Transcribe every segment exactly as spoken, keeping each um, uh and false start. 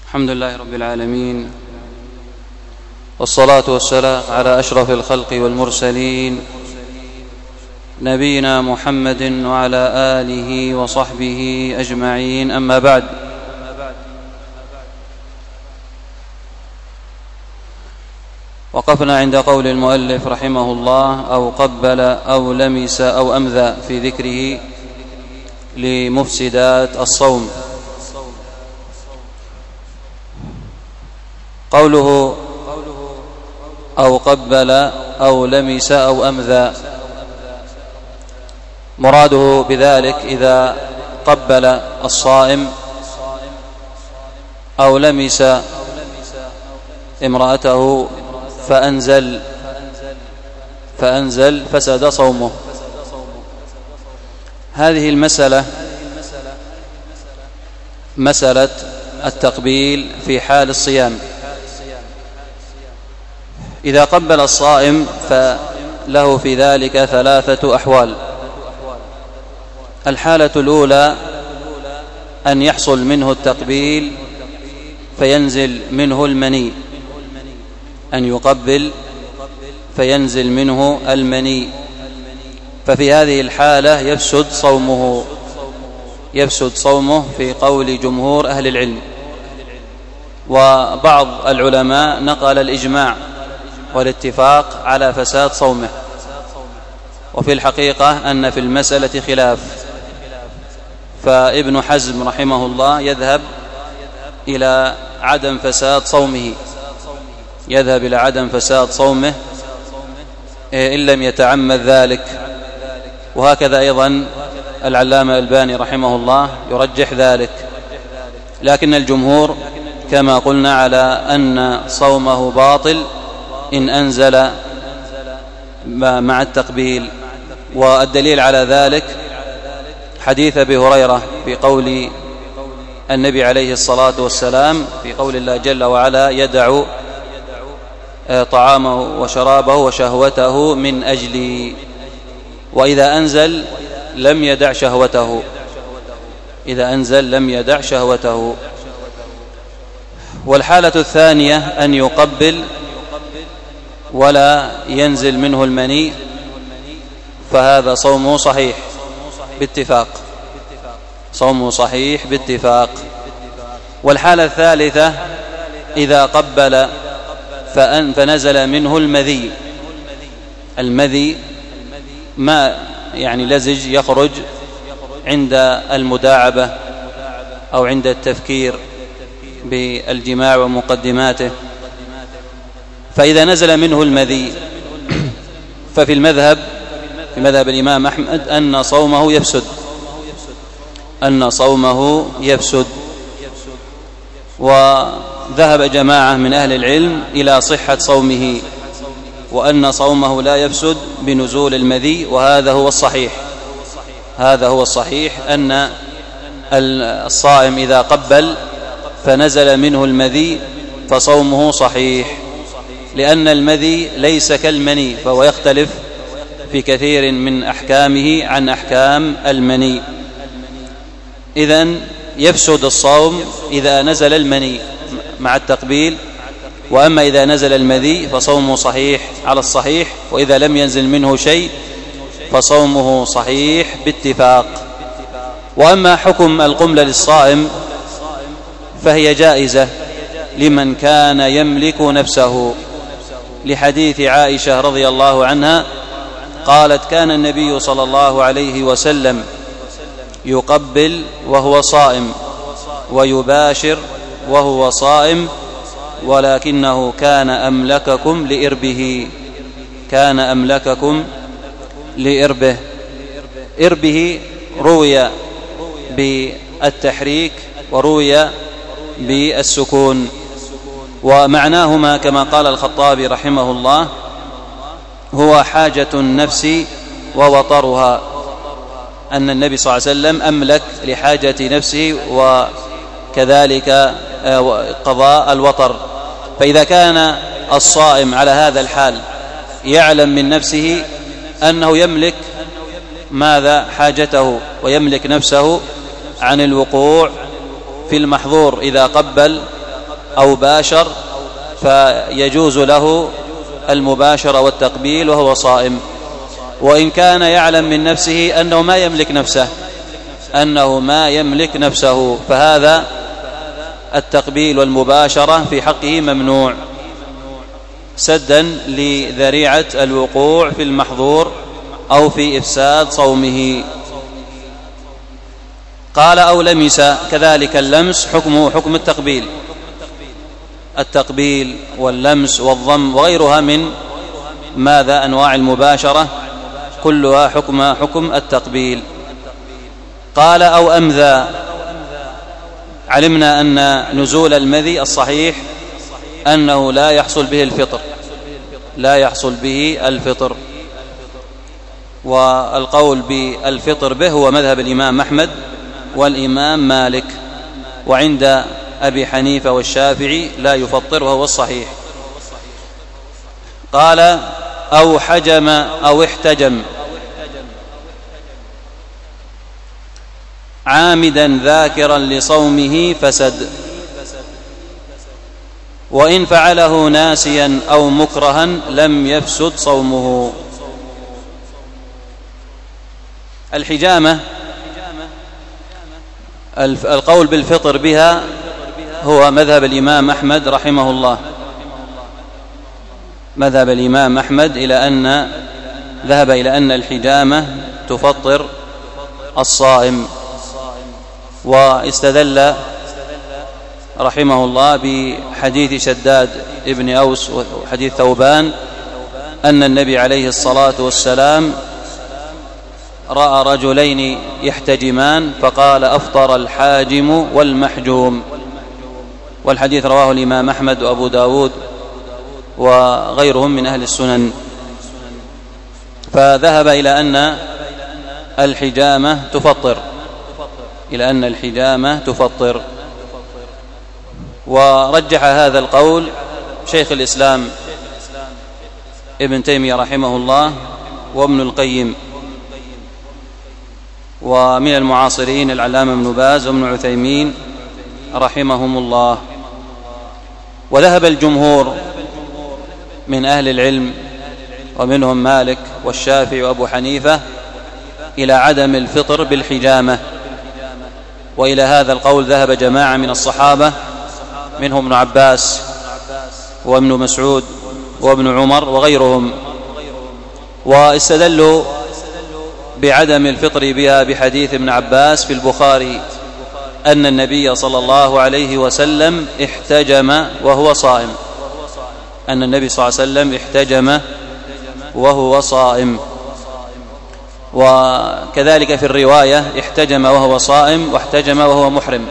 الحمد لله رب العالمين، والصلاة والسلام على أشرف الخلق والمرسلين نبينا محمد وعلى آله وصحبه أجمعين. أما بعد، وقفنا عند قول المؤلف رحمه الله: أو قبل أو لمس أو أمذى، في ذكره لمفسدات الصوم. قوله أو قبل أو لمس أو أمذى، مراده بذلك إذا قبل الصائم أو لمس امرأته فأنزل فأنزل فسد صومه. هذه المسألة مسألة التقبيل في حال الصيام. إذا قبل الصائم فله في ذلك ثلاثة أحوال. الحالة الأولى أن يحصل منه التقبيل فينزل منه المني، أن يقبل فينزل منه المني، ففي هذه الحالة يفسد صومه يفسد صومه في قول جمهور أهل العلم. وبعض العلماء نقل الإجماع والاتفاق على فساد صومه، وفي الحقيقة أن في المسألة خلاف، فابن حزم رحمه الله يذهب إلى عدم فساد صومه يذهب إلى عدم فساد صومه إن لم يتعمد ذلك. وهكذا أيضا العلامة الألباني رحمه الله يرجح ذلك، لكن الجمهور كما قلنا على أن صومه باطل إن أنزل مع التقبيل. والدليل على ذلك حديث أبي هريرة في قول النبي عليه الصلاة والسلام في قول الله جل وعلا: يدع طعامه وشرابه وشهوته من أجلي. وإذا أنزل لم يدع شهوته إذا أنزل لم يدع شهوته. والحالة الثانية أن يقبل ولا ينزل منه المني، فهذا صومه صحيح باتفاق صومه صحيح باتفاق. والحالة الثالثة إذا قبل فأن فنزل منه المذي المذي ما يعني لزج يخرج عند المداعبة أو عند التفكير بالجماع ومقدماته. فإذا نزل منه المذي ففي المذهب في مذهب الإمام أحمد أن صومه يفسد أن صومه يفسد وذهب جماعة من أهل العلم إلى صحة صومه، وأن صومه لا يفسد بنزول المذي. وهذا هو الصحيح هذا هو الصحيح أن الصائم إذا قبل فنزل منه المذي فصومه صحيح، لأن المذي ليس كالمني، فهو يختلف في كثير من أحكامه عن أحكام المني. إذن يفسد الصوم إذا نزل المني مع التقبيل، وأما إذا نزل المذي فصومه صحيح على الصحيح، وإذا لم ينزل منه شيء فصومه صحيح باتفاق. وأما حكم القمل للصائم فهي جائزة لمن كان يملك نفسه، لحديث عائشة رضي الله عنها قالت: كان النبي صلى الله عليه وسلم يقبل وهو صائم ويباشر وهو صائم، ولكنه كان أملككم لإربه كان أملككم لإربه إربه روي بالتحريك وروي بالسكون، ومعناهما كما قال الخطابي رحمه الله هو حاجة النفس ووطرها، أن النبي صلى الله عليه وسلم أملك لحاجة نفسه وكذلك قضاء الوطر. فإذا كان الصائم على هذا الحال يعلم من نفسه أنه يملك ماذا حاجته ويملك نفسه عن الوقوع في المحظور إذا قبل أو باشر فيجوز له المباشرة والتقبيل وهو صائم. وإن كان يعلم من نفسه أنه ما يملك نفسه أنه ما يملك نفسه فهذا التقبيل والمباشرة في حقه ممنوع سدا لذريعة الوقوع في المحظور أو في إفساد صومه. قال أو لمس، كذلك اللمس حكمه حكم التقبيل، التقبيل واللمس والضم وغيرها من ماذا أنواع المباشرة كلها حكم حكم التقبيل. قال أو أمذى، علمنا أن نزول المذي الصحيح أنه لا يحصل به الفطر لا يحصل به الفطر والقول بالفطر به هو مذهب الإمام أحمد والإمام مالك، وعند أبي حنيفة والشافعي لا يفطر وهو الصحيح. قال أو حجم أو احتجم عامدا ذاكرا لصومه فسد، وإن فعله ناسيا أو مكرها لم يفسد صومه. الحجامة القول بالفطر بها هو مذهب الإمام أحمد رحمه الله، مذهب الإمام أحمد إلى أن ذهب إلى أن الحجامة تفطر الصائم، واستدل رحمه الله بحديث شداد ابن أوس وحديث ثوبان أن النبي عليه الصلاة والسلام رأى رجلين يحتجمان فقال أفطر الحاجم والمحجوم، والحديث رواه الإمام أحمد وأبو داود وغيرهم من أهل السنن. فذهب إلى أن الحجامة تفطر إلى أن الحجامة تفطر ورجح هذا القول شيخ الإسلام ابن تيمية رحمه الله وابن القيم، ومن المعاصرين العلامة ابن باز وابن عثيمين رحمهم الله. وذهب الجمهور من أهل العلم ومنهم مالك والشافعي وأبو حنيفة إلى عدم الفطر بالحجامة، وإلى هذا القول ذهب جماعة من الصحابة منهم ابن عباس وابن مسعود وابن عمر وغيرهم، واستدلوا بعدم الفطر بها بحديث ابن عباس في البخاري أن النبي صلى الله عليه وسلم احتجم وهو صائم أن النبي صلى الله عليه وسلم احتجم وهو صائم. وكذلك في الرواية احتجم وهو صائم واحتجم وهو محرم.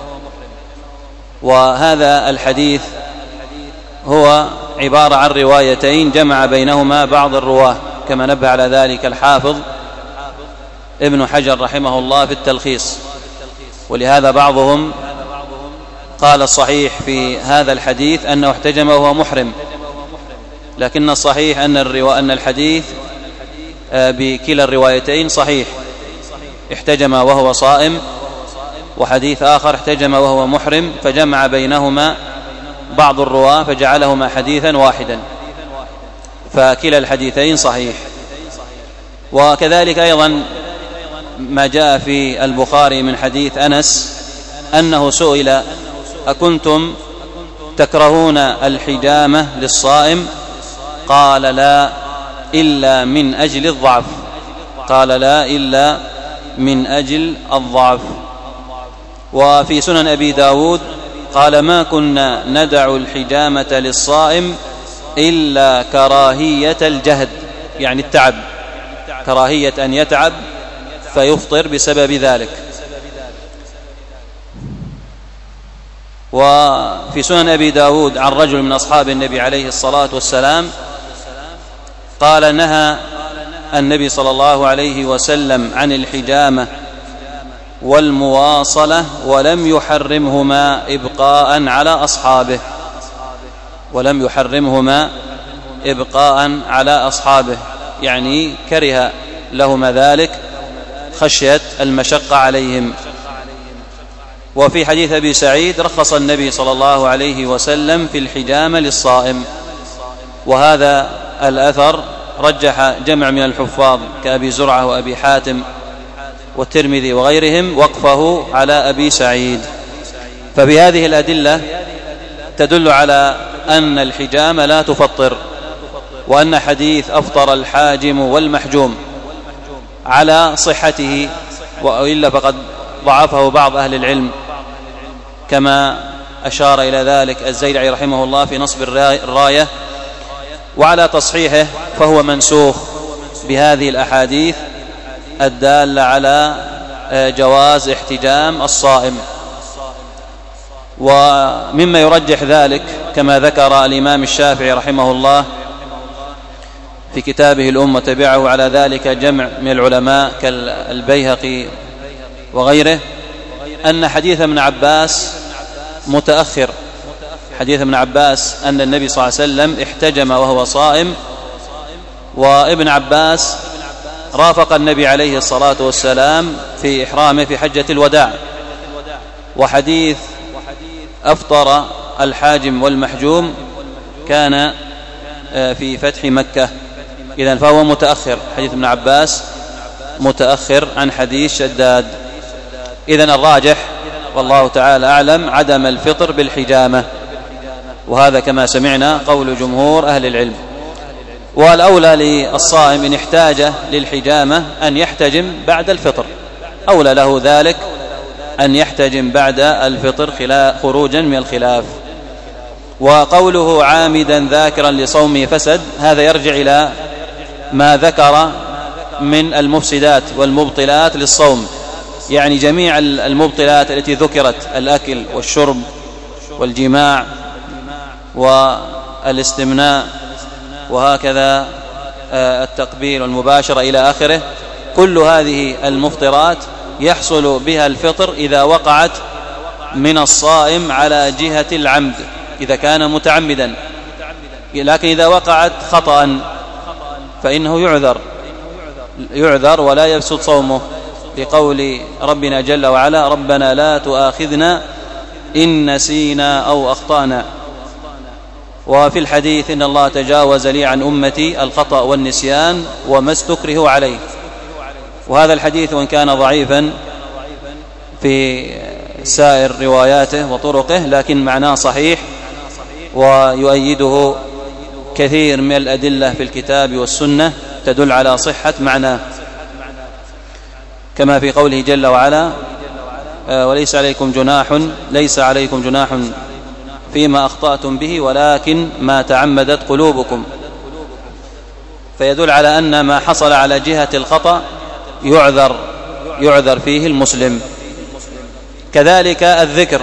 وهذا الحديث هو عبارة عن روايتين جمع بينهما بعض الرواه كما نبه على ذلك الحافظ ابن حجر رحمه الله في التلخيص، ولهذا بعضهم قال الصحيح في هذا الحديث أنه احتجم وهو محرم، لكن الصحيح أن, الروا... أن الحديث بكلا الروايتين صحيح، احتجم وهو صائم، وحديث آخر احتجم وهو محرم، فجمع بينهما بعض الرواة فجعلهما حديثا واحدا، فكلا الحديثين صحيح. وكذلك أيضا ما جاء في البخاري من حديث أنس أنه سئل أكنتم تكرهون الحجامة للصائم؟ قال لا إلا من أجل الضعف قال لا إلا من أجل الضعف. وفي سنن أبي داود قال ما كنا ندع الحجامة للصائم إلا كراهية الجهد، يعني التعب، كراهية أن يتعب فيفطر بسبب ذلك. وفي سنن أبي داود عن رجل من أصحاب النبي عليه الصلاة والسلام قال نهى النبي صلى الله عليه وسلم عن الحجامة والمواصلة ولم يحرمهما إبقاء على أصحابه ولم يحرمهما إبقاء على أصحابه يعني كره لهما ذلك خشية المشقة عليهم. وفي حديث أبي سعيد رخص النبي صلى الله عليه وسلم في الحجامة للصائم، وهذا الأثر رجح جمع من الحفاظ كأبي زرعة وأبي حاتم والترمذي وغيرهم وقفه على أبي سعيد. فبهذه الأدلة تدل على أن الحجامة لا تفطر، وأن حديث أفطر الحاجم والمحجوم على صحته، وإلا فقد ضعفه بعض أهل العلم كما أشار إلى ذلك الزيلعي رحمه الله في نصب الراية. وعلى تصحيحه فهو منسوخ بهذه الأحاديث الدالة على جواز احتجام الصائم. ومما يرجح ذلك كما ذكر الإمام الشافعي رحمه الله في كتابه الأم وتبعه على ذلك جمع من العلماء كالبيهقي وغيره، أن حديث ابن عباس متأخر. حديث ابن عباس أن النبي صلى الله عليه وسلم احتجم وهو صائم، وابن عباس رافق النبي عليه الصلاة والسلام في إحرامه في حجة الوداع. وحديث أفطر الحاجم والمحجوم كان في فتح مكة، إذن فهو متأخر. حديث ابن عباس متأخر عن حديث شداد. إذن الراجح والله تعالى أعلم عدم الفطر بالحجامة، وهذا كما سمعنا قول جمهور أهل العلم. والأولى للصائم إن احتاج للحجامة أن يحتجم بعد الفطر، أولى له ذلك أن يحتجم بعد الفطر خروجا من الخلاف. وقوله عامدا ذاكرا لصومه فسد، هذا يرجع إلى ما ذكر من المفسدات والمبطلات للصوم، يعني جميع المبطلات التي ذكرت: الأكل والشرب والجماع والاستمناء وهكذا التقبيل والمباشرة إلى آخره. كل هذه المفطرات يحصل بها الفطر إذا وقعت من الصائم على جهة العمد إذا كان متعمدا، لكن إذا وقعت خطأ فإنه يعذر يعذر ولا يفسد صومه، لقول ربنا جل وعلا: ربنا لا تؤاخذنا إن نسينا أو أخطأنا. وفي الحديث: إن الله تجاوز لي عن أمتي الخطأ والنسيان وما استكرهوا عليه. وهذا الحديث وإن كان ضعيفا في سائر رواياته وطرقه، لكن معناه صحيح ويؤيده كثير من الأدلة في الكتاب والسنة تدل على صحة معناه، كما في قوله جل وعلا: وليس عليكم جناح ليس عليكم جناح فيما أخطأتم به ولكن ما تعمدت قلوبكم. فيدل على أن ما حصل على جهة الخطأ يعذر يعذر فيه المسلم. كذلك الذكر،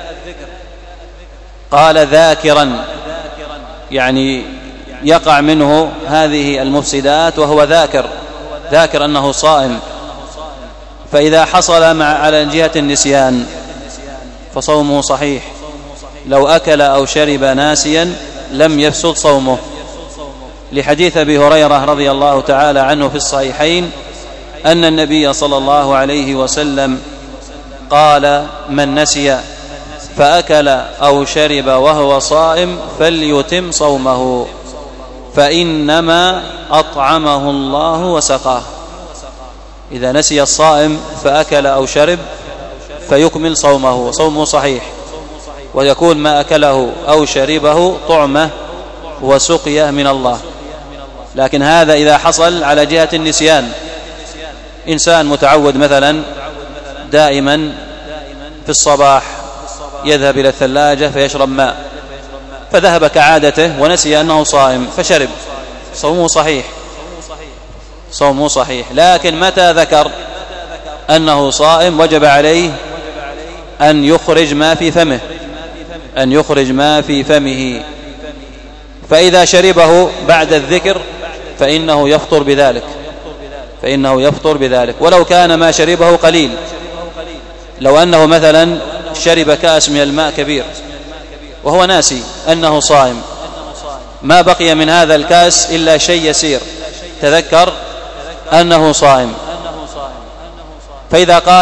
قال ذاكرا، يعني يقع منه هذه المفسدات وهو ذاكر ذاكر أنه صائم. فإذا حصل مع على جهة النسيان فصومه صحيح، لو أكل أو شرب ناسيا لم يفسد صومه، لحديث أبي هريرة رضي الله تعالى عنه في الصحيحين أن النبي صلى الله عليه وسلم قال: من نسي فأكل أو شرب وهو صائم فليتم صومه فإنما أطعمه الله وسقاه. إذا نسي الصائم فأكل أو شرب فيكمل صومه وصومه صحيح، ويكون ما أكله أو شربه طعمة وسقيه من الله. لكن هذا إذا حصل على جهة النسيان، إنسان متعود مثلا دائما في الصباح يذهب إلى الثلاجة فيشرب ماء، فذهب كعادته ونسي أنه صائم فشرب، صومه صحيح صومه صحيح. لكن متى ذكر أنه صائم وجب عليه أن يخرج ما في فمه أن يخرج ما في فمه فإذا شربه بعد الذكر فإنه يفطر بذلك فإنه يفطر بذلك ولو كان ما شربه قليل. لو أنه مثلا شرب كأس من الماء كبير وهو ناسي أنه صائم، ما بقي من هذا الكأس إلا شيء يسير، تذكر أنه صائم، فإذا قال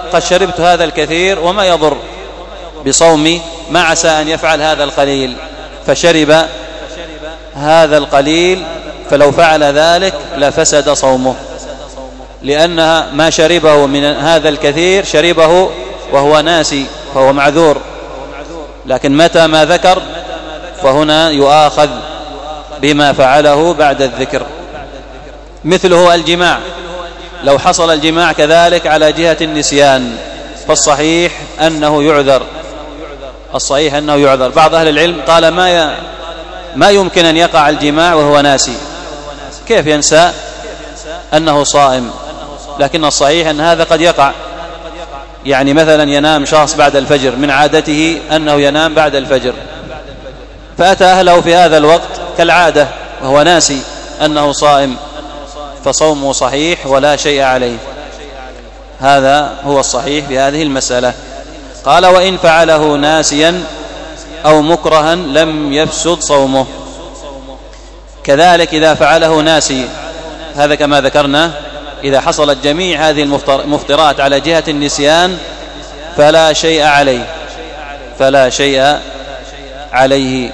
قد شربت هذا الكثير وما يضر بصومي، ما عسى أن يفعل هذا القليل، فشرب هذا القليل، فلو فعل ذلك لفسد صومه، لأن ما شربه من هذا الكثير شربه وهو ناسي فهو معذور، لكن متى ما ذكر فهنا يؤاخذ بما فعله بعد الذكر. مثله الجماع، لو حصل الجماع كذلك على جهة النسيان فالصحيح أنه يعذر، الصحيح أنه يعذر. بعض أهل العلم قال ما ما يمكن أن يقع الجماع وهو ناسي، كيف ينسى أنه صائم؟ لكن الصحيح أن هذا قد يقع، يعني مثلا ينام شخص بعد الفجر، من عادته أنه ينام بعد الفجر، فأتى أهله في هذا الوقت كالعادة وهو ناسي أنه صائم، فصومه صحيح ولا شيء عليه. هذا هو الصحيح في هذه المسألة. قال وإن فعله ناسيا أو مكرها لم يفسد صومه. كذلك إذا فعله ناسي، هذا كما ذكرنا إذا حصلت جميع هذه المفطرات على جهة النسيان فلا شيء عليه، فلا شيء عليه.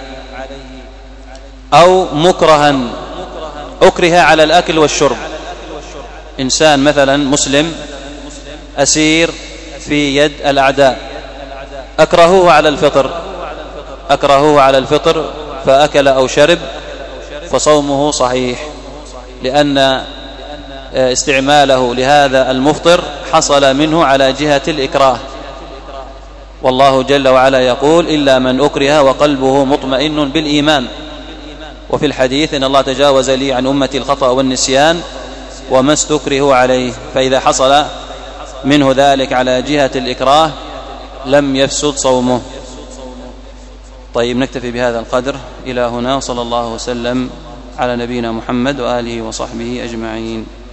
أو مكرها، أكره على الأكل والشرب، إنسان مثلا مسلم أسير في يد الأعداء، أكرهوه على الفطر، أكرهوه على الفطر فأكل أو شرب، فصومه صحيح، لأن استعماله لهذا المفطر حصل منه على جهة الإكراه. والله جل وعلا يقول إلا من أكره وقلبه مطمئن بالإيمان. وفي الحديث إن الله تجاوز لي عن أمتي الخطأ والنسيان وما استكرهوا عليه، فإذا حصل منه ذلك على جهة الإكراه لم يفسد صومه. طيب نكتفي بهذا القدر إلى هنا، وصلى الله وسلم على نبينا محمد وآله وصحبه أجمعين.